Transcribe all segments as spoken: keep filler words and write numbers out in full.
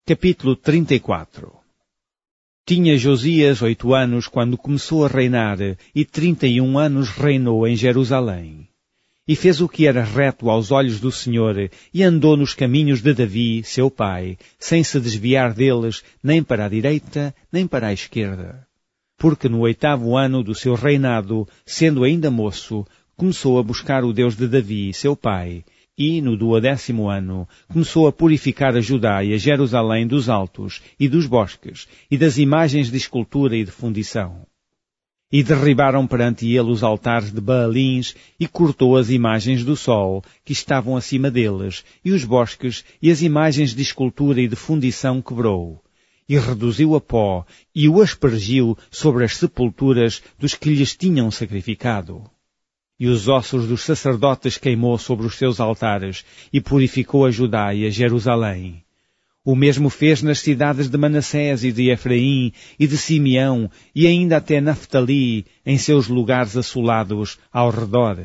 Capítulo trinta e quatro. Tinha Josias oito anos quando começou a reinar, e trinta e um anos reinou em Jerusalém. E fez o que era reto aos olhos do Senhor, e andou nos caminhos de Davi, seu pai, sem se desviar deles, nem para a direita, nem para a esquerda. Porque no oitavo ano do seu reinado, sendo ainda moço, começou a buscar o Deus de Davi, seu pai, e, no duodécimo ano, começou a purificar a Judá e a Jerusalém dos altos e dos bosques, e das imagens de escultura e de fundição. E derribaram perante ele os altares de Baalins, e cortou as imagens do sol, que estavam acima deles, e os bosques, e as imagens de escultura e de fundição quebrou. E reduziu a pó, e o aspergiu sobre as sepulturas dos que lhes tinham sacrificado. E os ossos dos sacerdotes queimou sobre os seus altares, e purificou a Judá e a Jerusalém. O mesmo fez nas cidades de Manassés e de Efraim e de Simeão, e ainda até Naftali, em seus lugares assolados ao redor.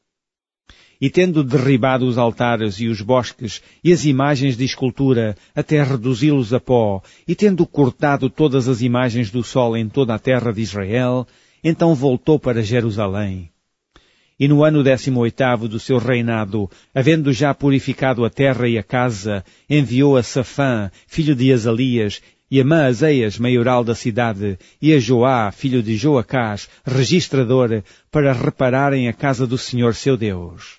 E tendo derribado os altares e os bosques e as imagens de escultura, até reduzi-los a pó, e tendo cortado todas as imagens do sol em toda a terra de Israel, então voltou para Jerusalém. E no ano décimo oitavo do seu reinado, havendo já purificado a terra e a casa, enviou a Safã, filho de Azalias, e a Maazéias, maioral da cidade, e a Joá, filho de Joacás, registrador, para repararem a casa do Senhor seu Deus.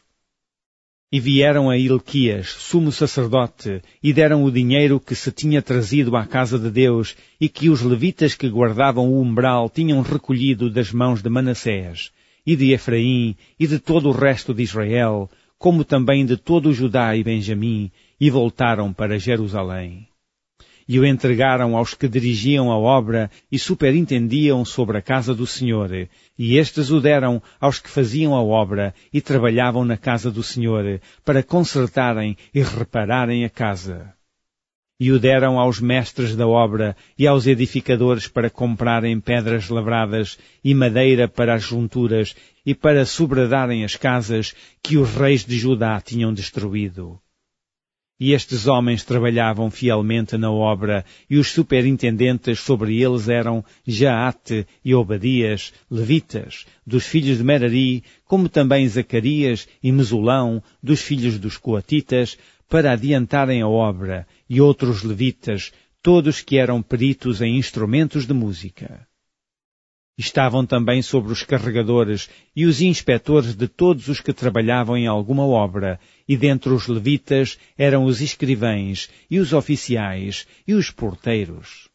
E vieram a Hilquias, sumo sacerdote, e deram o dinheiro que se tinha trazido à casa de Deus, e que os levitas que guardavam o umbral tinham recolhido das mãos de Manassés, e de Efraim, e de todo o resto de Israel, como também de todo o Judá e Benjamim, e voltaram para Jerusalém. E o entregaram aos que dirigiam a obra e superintendiam sobre a casa do Senhor, e estes o deram aos que faziam a obra e trabalhavam na casa do Senhor, para consertarem e repararem a casa. E o deram aos mestres da obra e aos edificadores para comprarem pedras lavradas e madeira para as junturas e para sobradarem as casas que os reis de Judá tinham destruído. E estes homens trabalhavam fielmente na obra, e os superintendentes sobre eles eram Jaate e Obadias, levitas, dos filhos de Merari, como também Zacarias e Mesulão, dos filhos dos coatitas, para adiantarem a obra, e outros levitas, todos que eram peritos em instrumentos de música. Estavam também sobre os carregadores e os inspetores de todos os que trabalhavam em alguma obra, e dentre os levitas eram os escrivães, e os oficiais, e os porteiros.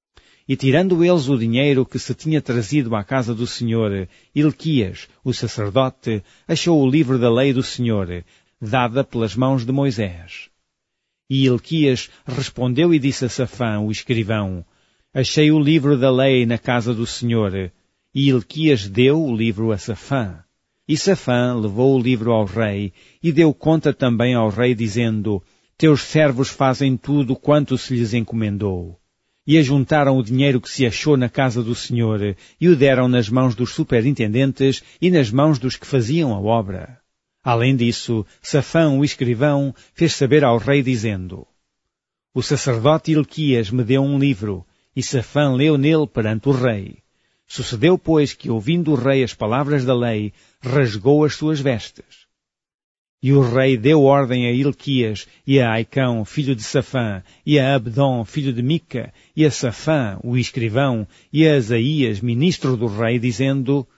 E tirando eles o dinheiro que se tinha trazido à casa do Senhor, Hilquias, o sacerdote, achou o livro da lei do Senhor, dada pelas mãos de Moisés. E Hilquias respondeu e disse a Safã, o escrivão, achei o livro da lei na casa do Senhor. E Hilquias deu o livro a Safã. E Safã levou o livro ao rei, e deu conta também ao rei, dizendo, teus servos fazem tudo quanto se lhes encomendou. E ajuntaram o dinheiro que se achou na casa do Senhor, e o deram nas mãos dos superintendentes e nas mãos dos que faziam a obra. Além disso, Safã, o escrivão, fez saber ao rei, dizendo, o sacerdote Hilquias me deu um livro, e Safã leu nele perante o rei. Sucedeu, pois, que, ouvindo o rei as palavras da lei, rasgou as suas vestes. E o rei deu ordem a Hilquias, e a Aicão, filho de Safã, e a Abdom, filho de Mica, e a Safã, o escrivão, e a Asaías, ministro do rei, dizendo,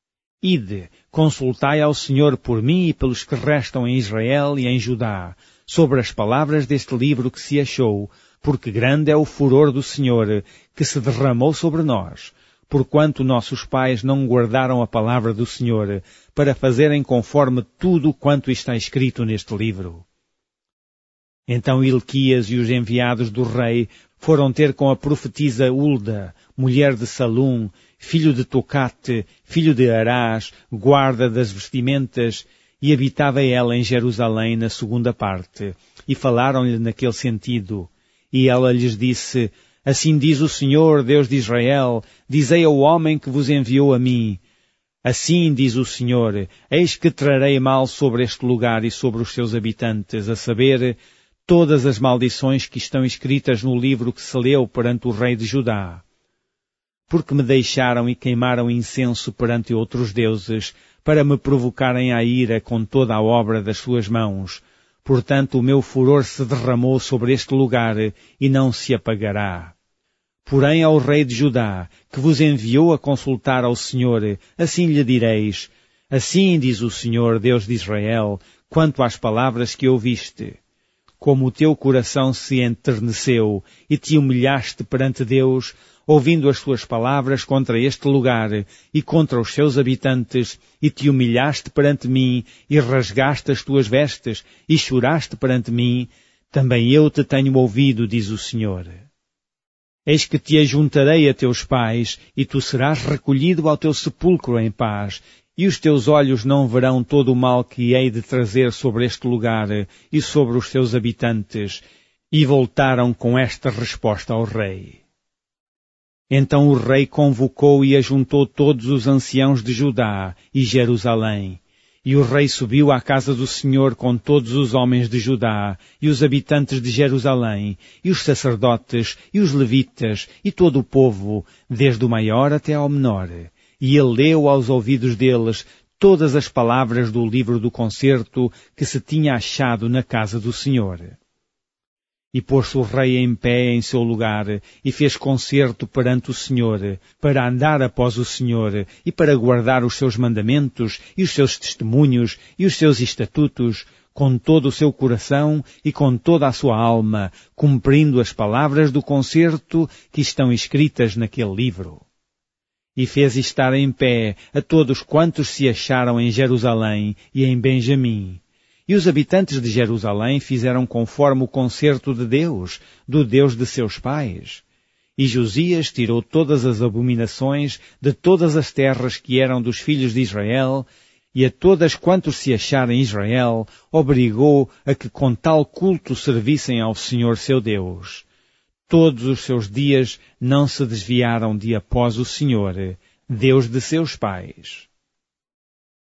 ide, consultai ao Senhor por mim e pelos que restam em Israel e em Judá, sobre as palavras deste livro que se achou, porque grande é o furor do Senhor, que se derramou sobre nós, porquanto nossos pais não guardaram a palavra do Senhor, para fazerem conforme tudo quanto está escrito neste livro. Então Hilquias e os enviados do rei foram ter com a profetisa Hulda, mulher de Salum, filho de Tocate, filho de Arás, guarda das vestimentas, e habitava ela em Jerusalém na segunda parte, e falaram-lhe naquele sentido. E ela lhes disse, assim diz o Senhor, Deus de Israel, dizei ao homem que vos enviou a mim, assim diz o Senhor, eis que trarei mal sobre este lugar e sobre os seus habitantes, a saber, todas as maldições que estão escritas no livro que se leu perante o rei de Judá. Porque me deixaram e queimaram incenso perante outros deuses, para me provocarem à ira com toda a obra das suas mãos. Portanto, o meu furor se derramou sobre este lugar e não se apagará. Porém, ao rei de Judá, que vos enviou a consultar ao Senhor, assim lhe direis: assim diz o Senhor, Deus de Israel, quanto às palavras que ouviste. Como o teu coração se enterneceu e te humilhaste perante Deus, ouvindo as suas palavras contra este lugar e contra os seus habitantes, e te humilhaste perante mim, e rasgaste as tuas vestes, e choraste perante mim, também eu te tenho ouvido, diz o Senhor. Eis que te ajuntarei a teus pais, e tu serás recolhido ao teu sepulcro em paz, e os teus olhos não verão todo o mal que hei de trazer sobre este lugar e sobre os seus habitantes. E voltaram com esta resposta ao rei. Então o rei convocou e ajuntou todos os anciãos de Judá e Jerusalém. E o rei subiu à casa do Senhor com todos os homens de Judá, e os habitantes de Jerusalém, e os sacerdotes, e os levitas, e todo o povo, desde o maior até ao menor. E ele leu aos ouvidos deles todas as palavras do livro do concerto que se tinha achado na casa do Senhor. E pôs-se o rei em pé em seu lugar, e fez concerto perante o Senhor, para andar após o Senhor, e para guardar os seus mandamentos, e os seus testemunhos, e os seus estatutos, com todo o seu coração e com toda a sua alma, cumprindo as palavras do concerto que estão escritas naquele livro. E fez estar em pé a todos quantos se acharam em Jerusalém e em Benjamim. E os habitantes de Jerusalém fizeram conforme o concerto de Deus, do Deus de seus pais. E Josias tirou todas as abominações de todas as terras que eram dos filhos de Israel, e a todas quantos se acharam em Israel, obrigou a que com tal culto servissem ao Senhor seu Deus. Todos os seus dias não se desviaram de após o Senhor, Deus de seus pais.